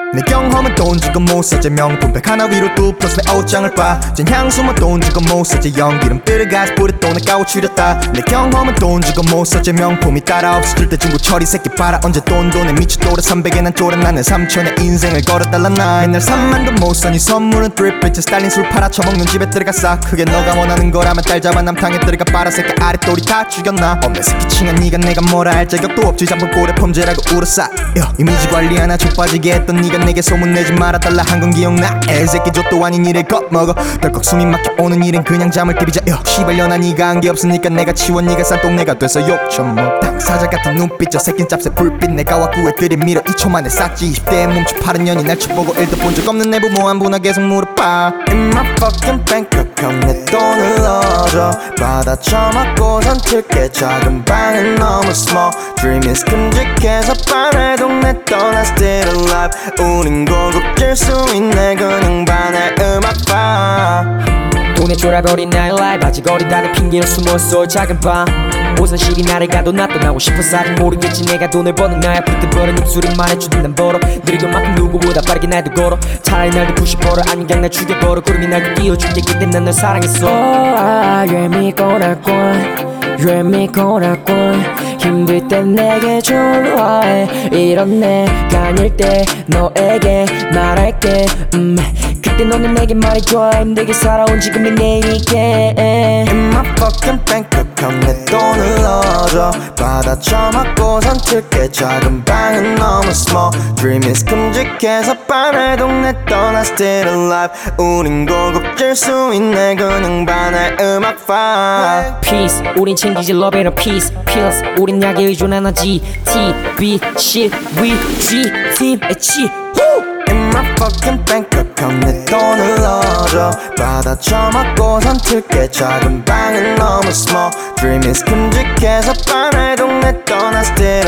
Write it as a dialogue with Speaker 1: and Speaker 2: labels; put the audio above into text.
Speaker 1: 내 경험은 돈 주고 못 사지 명품백 하나 위로 두 플러스 내 옷장을 봐진 향수만 돈 주고 못 사지 연기름 가스 뿌려 돈을 까고추렸다 내 경험은 돈 주고 못 사지 명품이 따라 없어질 때 중고 처리 새끼 봐라 언제 돈에 미쳐 돌아 300에 난 쫄아 나는 3천에 인생을 걸어달라 나 맨날 3만도 못 사니 선물은 드립빛에 스타일린 술 팔아 처먹는 집에 들어가 싸 크게 너가 원하는 거라면 딸 잡아 남탕에 들어가 빨아 새끼 아래 또리 다 죽였나 없네 새끼 칭한 니가 내가 뭐라 할 자격도 없지 잠깐 꼴에 범죄라고 울었어 이미지 관리 하나 족빠지게 했던 니가 내게 소문내지 말아달라 한 건 기억나 애새끼 족도 아닌 일을 겁먹어 덜컥 숨이 막혀 오는 일은 그냥 잠을 뛰비자 시발년아 니가 한 게 없으니까 내가 치워 니가 싼똥내가 돼서 욕 좀 먹 당사자 같은 눈빛 저 새낀 짭새 불빛 내가 왔고 애들이 밀어 2초 만에 쌌지 20대에 멈춰 파는 년이 날 쳐보고 일도 본 적 없는 내부 모함부나 계속 물어봐 In my fucking bank account 내 돈을 넣어줘 받아 처맞고선 틀게 작은 방은 너무 small Dream is 끔찍해서 밤에 동네 떠나 still alive 우린 고급질 수 있네 그냥 반의 음악방
Speaker 2: 돈에 쫄아버린 나의 라이브 아직 어리다는 핑계로 숨었어 작은 방 오선실이 나를 가도 나 떠나고 싶어서 아직 모르겠지 내가 돈을 버는 나야 부득버린 입술은 말해주든 난 벌어 느리고 만큼 누구보다 빠르게 날도 걸어 차라리 날도 90% 아닌 그냥 날 죽여버려 구름이 날도 띄워줄게 그때 난 널 사랑했어 유미코라권 힘들 땐 내게 전화해 이런 내가 아닐 때 너에게 말할게 그때 너는 내게 말해줘 힘들게 살아온 지금의 내일이게
Speaker 1: In my fucking bank account 내 돈을 넣어줘 받아 처맞고선 틀게 작은 방은 너무 small Dream is 끔찍해서 밤에 동네 떠나 still alive 우린 고급질 수 있네 그냥 반의 음악방
Speaker 2: Peace 우린 챙기지 love and peace Pills 우린 약에 의존한 G T B shit we G team H
Speaker 1: In my fucking bank account 내 돈을 넣어줘 받아 처맞고선 틀게 작은 방은 너무 small Dream is 끔찍해서 밤에 동네 떠나 still